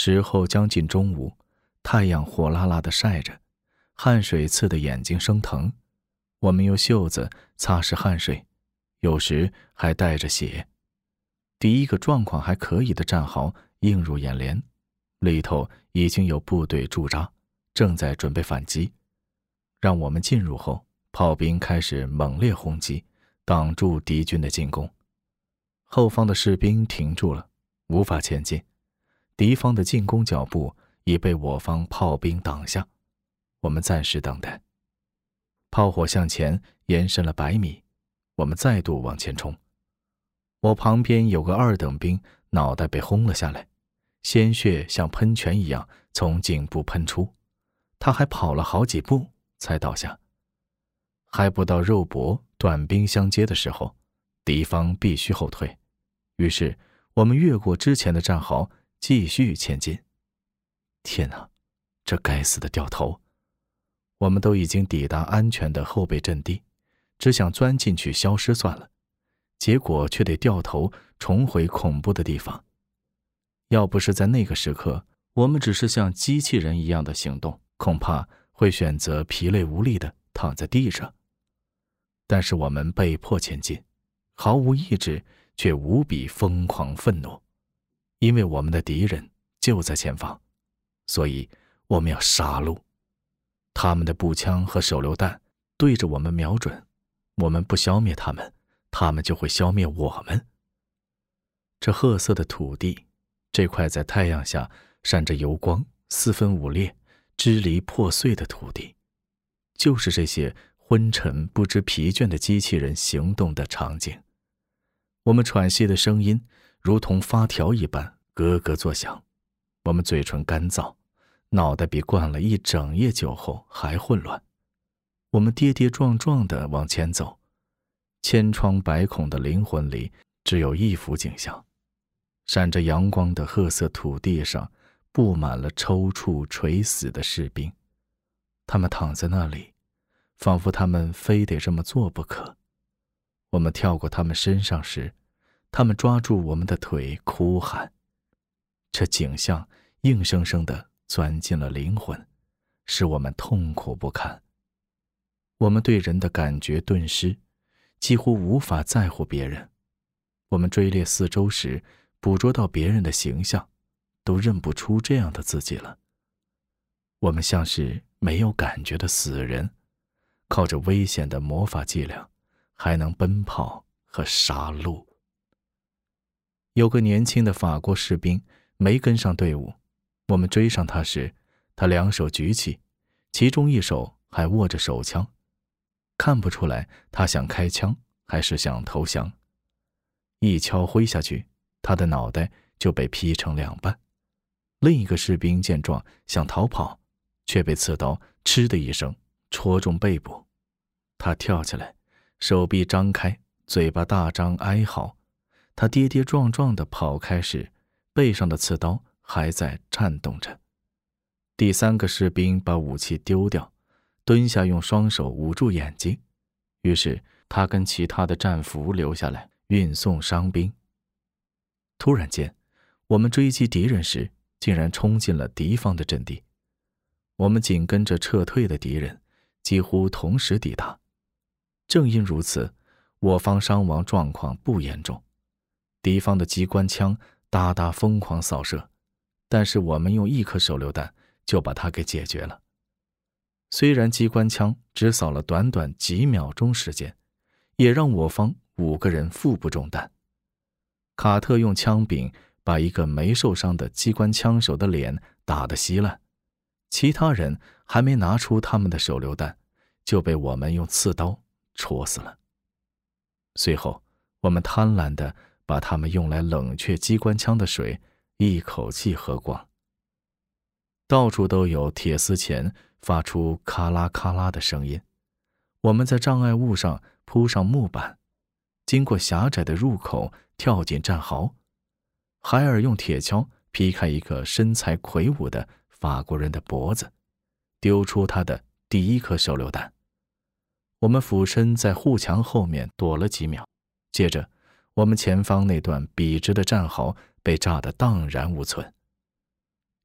时候将近中午，太阳火辣辣地晒着，汗水刺得眼睛生疼。我们用袖子擦拭汗水，有时还带着血。第一个状况还可以的战壕映入眼帘，里头已经有部队驻扎，正在准备反击。让我们进入后，炮兵开始猛烈轰击，挡住敌军的进攻。后方的士兵停住了，无法前进。敌方的进攻脚步已被我方炮兵挡下，我们暂时等待。炮火向前延伸了100米，我们再度往前冲。我旁边有个2等兵，脑袋被轰了下来，鲜血像喷泉一样从颈部喷出，他还跑了好几步才倒下。还不到肉搏短兵相接的时候，敌方必须后退，于是我们越过之前的战壕，继续前进。天哪，这该死的掉头！我们都已经抵达安全的后备阵地，只想钻进去消失算了，结果却得掉头重回恐怖的地方。要不是在那个时刻，我们只是像机器人一样的行动，恐怕会选择疲累无力的躺在地上。但是我们被迫前进，毫无意志，却无比疯狂愤怒，因为我们的敌人就在前方，所以我们要杀戮。他们的步枪和手榴弹对着我们瞄准，我们不消灭他们，他们就会消灭我们。这褐色的土地，这块在太阳下闪着油光、四分五裂、支离破碎的土地，就是这些昏沉不知疲倦的机器人行动的场景。我们喘息的声音如同发条一般咯咯作响，我们嘴唇干燥，脑袋比灌了一整夜酒后还混乱。我们跌跌撞撞地往前走，千疮百孔的灵魂里只有一幅景象：闪着阳光的褐色土地上布满了抽搐垂死的士兵，他们躺在那里，仿佛他们非得这么做不可。我们跳过他们身上时，他们抓住我们的腿哭喊。这景象硬生生地钻进了灵魂，使我们痛苦不堪。我们对人的感觉顿失，几乎无法在乎别人。我们追猎四周时，捕捉到别人的形象，都认不出这样的自己了。我们像是没有感觉的死人，靠着危险的魔法伎俩，还能奔跑和杀戮。有个年轻的法国士兵没跟上队伍，我们追上他时，他2手举起，其中1手还握着手枪，看不出来他想开枪还是想投降。一敲挥下去，他的脑袋就被劈成2半。另一个士兵见状想逃跑，却被刺刀嗤的一声戳中背部。他跳起来，手臂张开，嘴巴大张哀嚎。他跌跌撞撞地跑开时，背上的刺刀还在颤动着。第3个士兵把武器丢掉，蹲下用双手捂住眼睛，于是他跟其他的战俘留下来运送伤兵。突然间，我们追击敌人时，竟然冲进了敌方的阵地。我们紧跟着撤退的敌人，几乎同时抵达。正因如此，我方伤亡状况不严重。敌方的机关枪哒哒疯狂扫射，但是我们用1颗手榴弹就把它给解决了。虽然机关枪只扫了短短几秒钟时间，也让我方5个人腹部中弹。卡特用枪柄把一个没受伤的机关枪手的脸打得稀烂，其他人还没拿出他们的手榴弹，就被我们用刺刀戳死了。随后，我们贪婪地把他们用来冷却机关枪的水一口气喝光。到处都有铁丝钳发出咔啦咔啦的声音。我们在障碍物上铺上木板，经过狭窄的入口跳进战壕。海尔用铁锹劈开一个身材魁梧的法国人的脖子，丢出他的第1颗手榴弹。我们俯身在护墙后面躲了几秒，接着我们前方那段笔直的战壕被炸得荡然无存。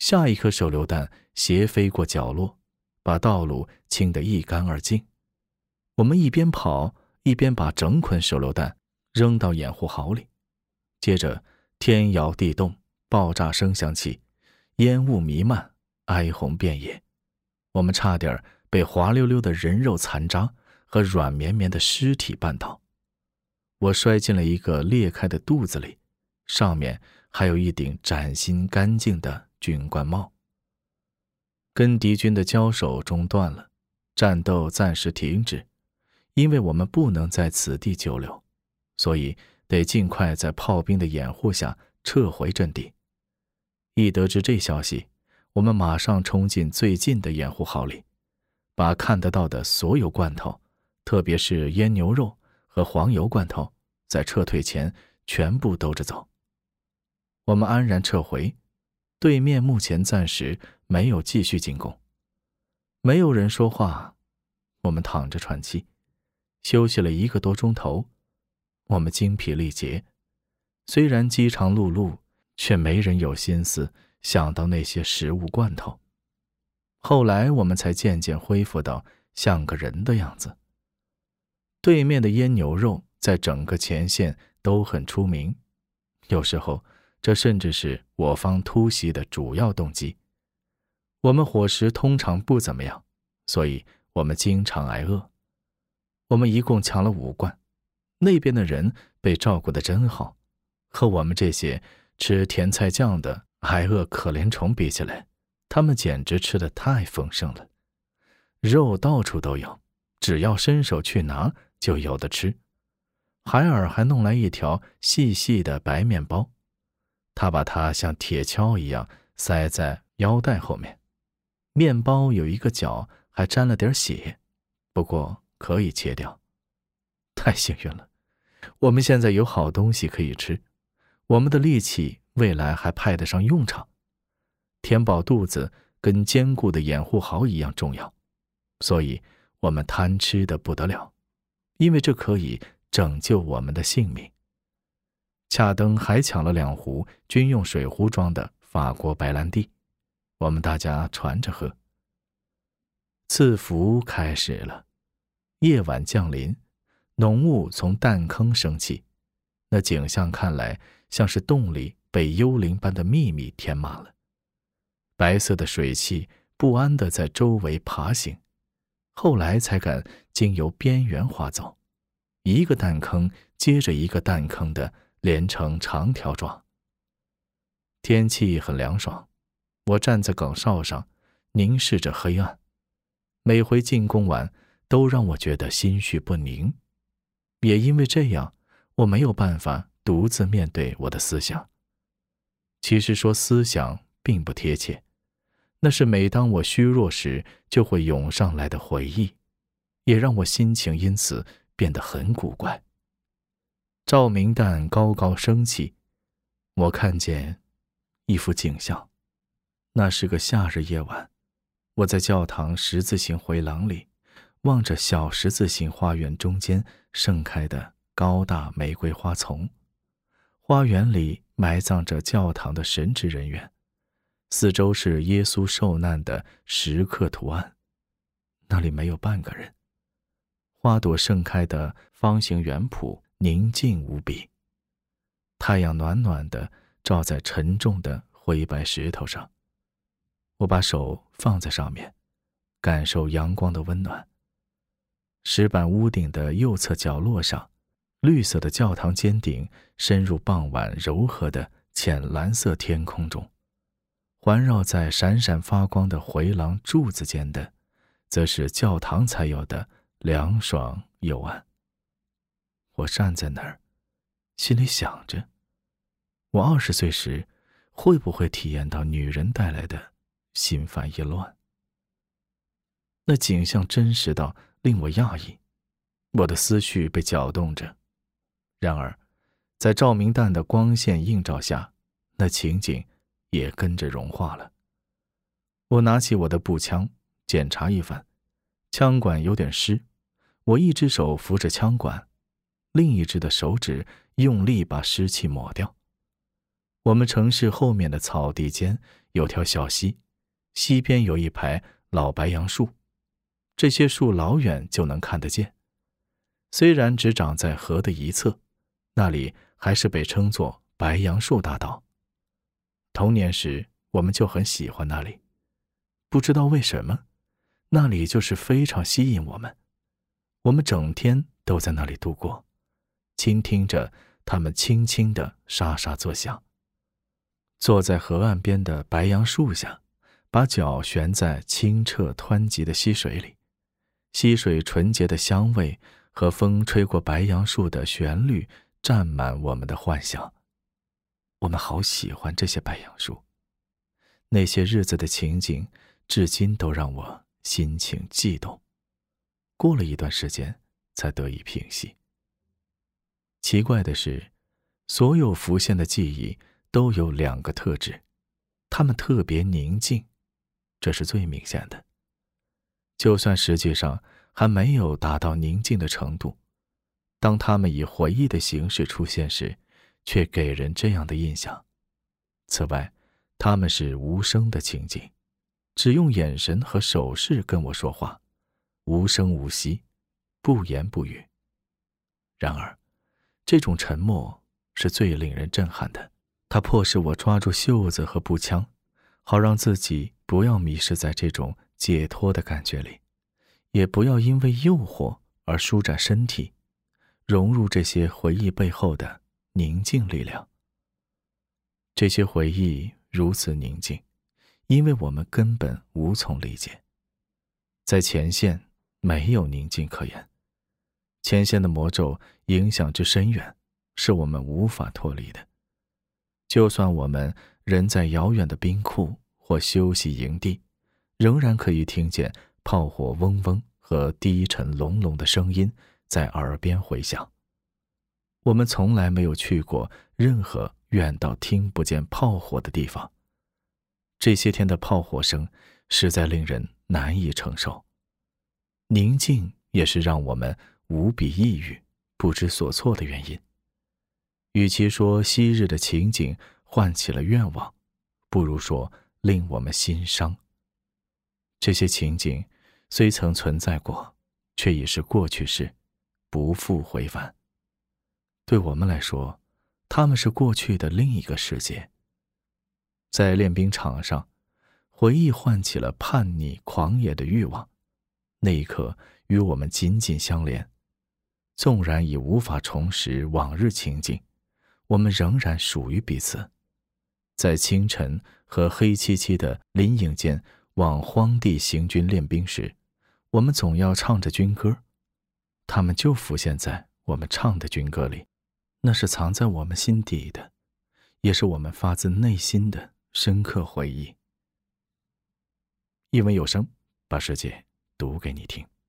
下一颗手榴弹斜飞过角落，把道路清得一干二净。我们一边跑一边把整捆手榴弹扔到掩护壕里。接着天摇地动，爆炸声响起，烟雾弥漫，哀鸿遍野。我们差点被滑溜溜的人肉残渣和软绵绵的尸体绊倒。我摔进了一个裂开的肚子里，上面还有一顶崭新干净的军官帽。跟敌军的交手中断了，战斗暂时停止，因为我们不能在此地久留，所以得尽快在炮兵的掩护下撤回阵地。一得知这消息，我们马上冲进最近的掩护壕里，把看得到的所有罐头，特别是腌牛肉和黄油罐头，在撤退前全部兜着走。我们安然撤回，对面目前暂时没有继续进攻。没有人说话，我们躺着喘气，休息了1个多钟头。我们精疲力竭，虽然饥肠辘辘，却没人有心思想到那些食物罐头。后来我们才渐渐恢复到像个人的样子。对面的腌牛肉在整个前线都很出名，有时候这甚至是我方突袭的主要动机。我们伙食通常不怎么样，所以我们经常挨饿。我们一共抢了5罐，那边的人被照顾得真好，和我们这些吃甜菜酱的挨饿可怜虫比起来，他们简直吃得太丰盛了。肉到处都有，只要伸手去拿就有的吃。海尔还弄来一条细细的白面包，他把它像铁锹一样塞在腰带后面。面包有一个角还沾了点血，不过可以切掉。太幸运了，我们现在有好东西可以吃，我们的力气未来还派得上用场。填饱肚子跟坚固的掩护壕一样重要，所以我们贪吃得不得了，因为这可以拯救我们的性命。恰登还抢了2壶军用水壶装的法国白兰地，我们大家传着喝。赐福开始了，夜晚降临，浓雾从弹坑升起，那景象看来像是洞里被幽灵般的秘密填满了。白色的水汽不安地在周围爬行，后来才敢经由边缘滑走，一个弹坑接着一个弹坑的连成长条状。天气很凉爽，我站在岗哨上凝视着黑暗，每回进攻完都让我觉得心绪不宁，也因为这样，我没有办法独自面对我的思想。其实说思想并不贴切，那是每当我虚弱时就会涌上来的回忆，也让我心情因此变得很古怪。照明弹高高升起，我看见一幅景象。那是个夏日夜晚，我在教堂十字形回廊里，望着小十字形花园中间盛开的高大玫瑰花丛。花园里埋葬着教堂的神职人员，四周是耶稣受难的石刻图案，那里没有半个人。花朵盛开的方形园圃宁静无比，太阳暖暖地照在沉重的灰白石头上。我把手放在上面，感受阳光的温暖。石板屋顶的右侧角落上，绿色的教堂尖顶深入傍晚柔和的浅蓝色天空中，环绕在闪闪发光的回廊柱子间的，则是教堂才有的凉爽幽暗。我站在那儿，心里想着，我20岁时会不会体验到女人带来的心烦意乱？那景象真实到令我讶异，我的思绪被搅动着。然而，在照明弹的光线映照下，那情景也跟着融化了。我拿起我的步枪，检查一番，枪管有点湿，我一只手扶着枪管，另一只的手指用力把湿气抹掉。 我们城市后面的草地间有条小溪，溪边有一排老白杨树，这些树老远就能看得见。虽然只长在河的一侧，那里还是被称作白杨树大道。童年时我们就很喜欢那里，不知道为什么，那里就是非常吸引我们。我们整天都在那里度过，倾听着它们轻轻地沙沙作响。坐在河岸边的白杨树下，把脚悬在清澈湍急的溪水里，溪水纯洁的香味和风吹过白杨树的旋律占满我们的幻想。我们好喜欢这些白杨树，那些日子的情景至今都让我心情悸动，过了一段时间才得以平息。奇怪的是，所有浮现的记忆都有2个特质，它们特别宁静，这是最明显的。就算实际上还没有达到宁静的程度，当它们以回忆的形式出现时，却给人这样的印象。此外，它们是无声的情景，只用眼神和手势跟我说话，无声无息，不言不语。然而，这种沉默是最令人震撼的，它迫使我抓住袖子和步枪，好让自己不要迷失在这种解脱的感觉里，也不要因为诱惑而舒展身体，融入这些回忆背后的宁静力量。这些回忆如此宁静，因为我们根本无从理解。在前线没有宁静可言，前线的魔咒影响之深远，是我们无法脱离的。就算我们人在遥远的兵库或休息营地，仍然可以听见炮火嗡嗡和低沉隆隆的声音在耳边回响。我们从来没有去过任何远到听不见炮火的地方，这些天的炮火声实在令人难以承受。宁静也是让我们无比抑郁、不知所措的原因。与其说昔日的情景唤起了愿望，不如说令我们心伤。这些情景虽曾存在过，却已是过去式，不复回返。对我们来说，他们是过去的另一个世界。在练兵场上，回忆唤起了叛逆狂野的欲望，那一刻与我们紧紧相连。纵然已无法重拾往日情景，我们仍然属于彼此。在清晨和黑漆漆的林影间往荒地行军练兵时，我们总要唱着军歌，他们就浮现在我们唱的军歌里，那是藏在我们心底的，也是我们发自内心的深刻回忆。一文有声，把世界读给你听。